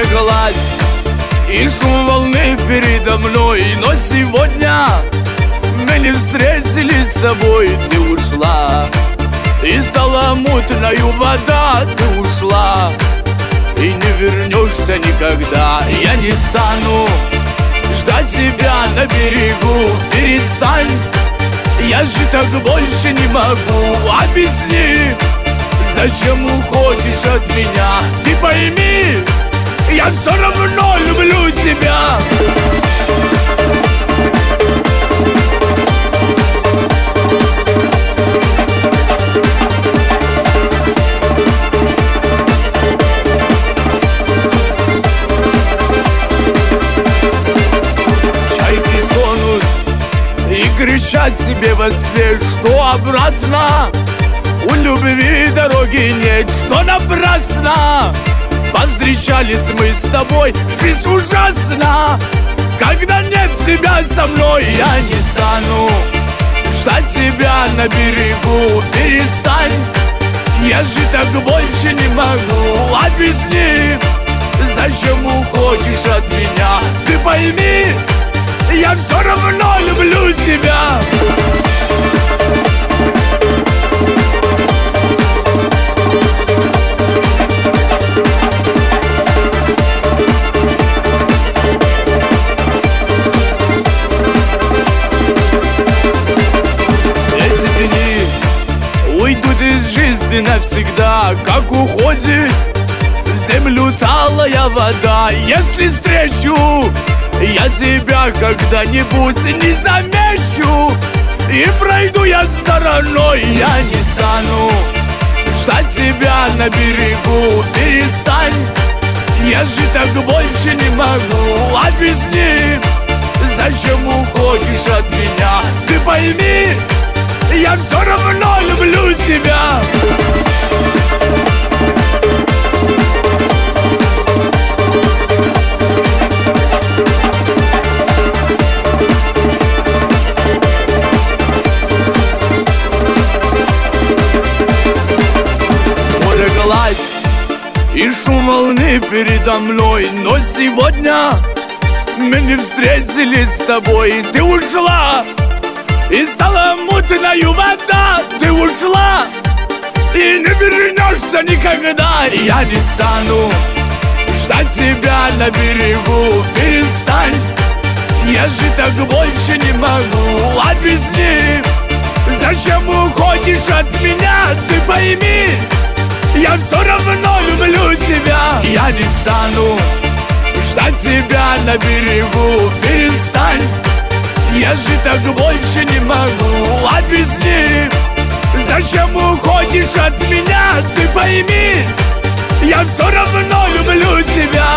гладь и шум волны передо мной. Но сегодня мы не встретились с тобой. Ты ушла, и стала мутною вода. Ты ушла, и не вернешься никогда. Я не стану ждать тебя на берегу. Перестань, я же так больше не могу. Объясни, зачем уходишь от меня? Ты пойми, я все равно люблю тебя. Чайки стонут и кричат себе во сне, что обратно у любви дороги нет, что напрасно повстречались мы с тобой. Жизнь ужасна, когда нет тебя со мной. Я не стану ждать тебя на берегу. Перестань, я же так больше не могу. Объясни, зачем уходишь от меня? Ты пойми, я все равно люблю тебя. Уйдут из жизни навсегда, как уходит в землю талая вода. Если встречу я тебя когда-нибудь, не замечу, и пройду я стороной. Я не стану ждать тебя на берегу. Перестань, я же так больше не могу. Объясни, зачем уходишь от меня? Ты пойми, я все равно люблю тебя. Море гладь и шум волны передо мной. Но сегодня мы не встретились с тобой. Ты ушла, и стала мутною вода. Ты ушла, и не вернешься никогда. Я не стану ждать тебя на берегу. Перестань, я же так больше не могу. Объясни, зачем уходишь от меня? Ты пойми, я все равно люблю тебя. Я не стану ждать тебя на берегу. Перестань, я же так больше не могу. Объясни, зачем уходишь от меня? Ты пойми, я все равно люблю тебя.